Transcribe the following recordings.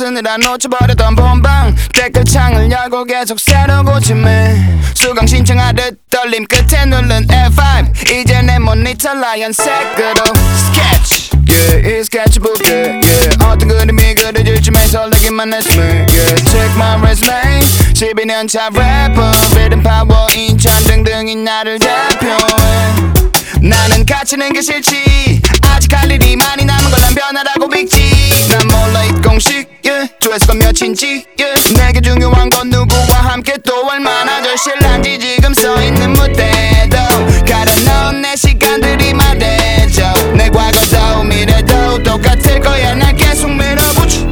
쓰느라 놓쳐버렸던 본방 댓글창을 열고 계속 새로 고침해 수강 신청하듯 떨림 끝에 누른 F5 이제 내 모니터 라연색으로 스케치 이 스케치북 어떤 그림이 그려질지 매일 설레기만 했으면 Check my resume 12년 차 래퍼 리듬 파워 인천 등등이 나를 대표해 나는 갇히는 게 싫지 아직 할 일이 많이 남은 걸 난 변하라고 믿지 난 몰라 이 공식 조회수가 몇인지 내게 중요한 건 누구와 함께 또 얼마나 절실한지 지금 서있는 무대도 가려놓은 내 시간들이 말해줘 내 과거도 미래도 똑같을 거야 날 계속 밀어붙여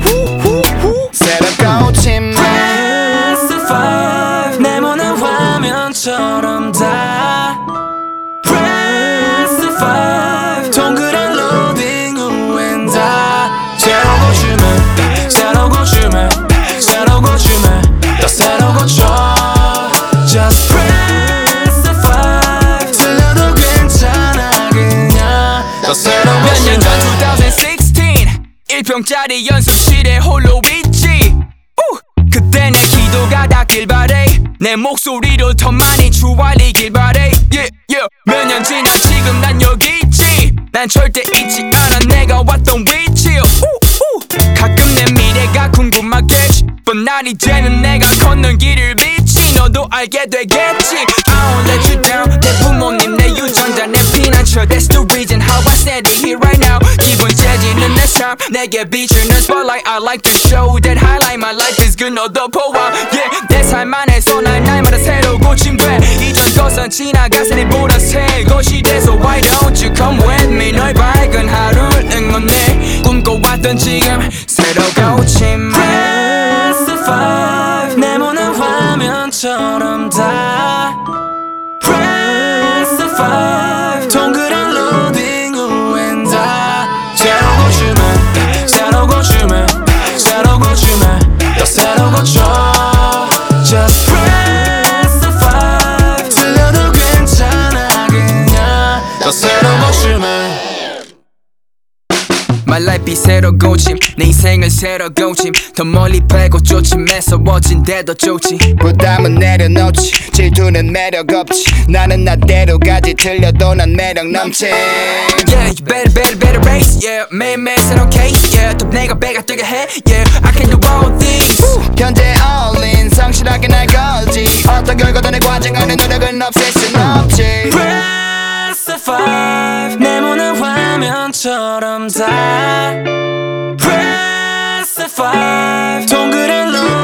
새로 고침해 Press the 5 네모난 화면처럼 다 Press the 5 동그란 로딩 후엔 다 새로 고침해 새로 고침해 새로 고침해 더 새로 고쳐 Just press the 5 틀려도 괜찮아 그냥 더 새로 고침해 몇 년 전 2016 1평짜리 연습실에 홀로 있지 그때 내 기도가 닿길 바래 내 목소리로 더 많이 주알리길 바래 몇 년 지나 지금 난 여기 있지 난 절대 잊지 않아 내가 왔던 위치 가끔 내 미래가 궁금하겠지 But 날 이제는 내가 걷는 길을 믿지 너도 알게 되겠지 I won't let you down 내 부모님 내 유전자 내 피난처 That's the reason how I stand here right now 기분 재지는 내 삶 내게 비추는 spotlight I like to show that highlight My life is good 너도 보아 내 삶 안에서 날 날마다 새로 고침돼 이전 것은 지나가서 보다 새 것이 돼서 Why don't you come with me 너의 밝은 하루를 응원해 꿈꿔왔던 지금 새로 고침해 Press the 5 네모난 화면처럼 다 Press the 5 동그란 로딩 후엔 다 새로 고침해 새로 고침해 새로 고침해 더 새로 고쳐 Just press the 5 틀려도 괜찮아 그냥 더 새로 고침해 My life 이 새로 고침 내 인생을 새로 고침 더 멀리 빼고 쫓음 매서워진데도 좋지 부담은 내려놓지 질투는 매력 없지 나는 나대로 가지 틀려도 난 매력 넘치 Yeah, you better race Yeah, 매일매일 새로운 case Yeah, 또 내가 배가 뜨게 해 Yeah, I can do all things 현재 all in 성실하게 날 걸지 어떤 결과도 내 과정 안에 노력은 없앨 순 없지 Press the 5 네모난 화면처럼 다 Press the 5 동그란 루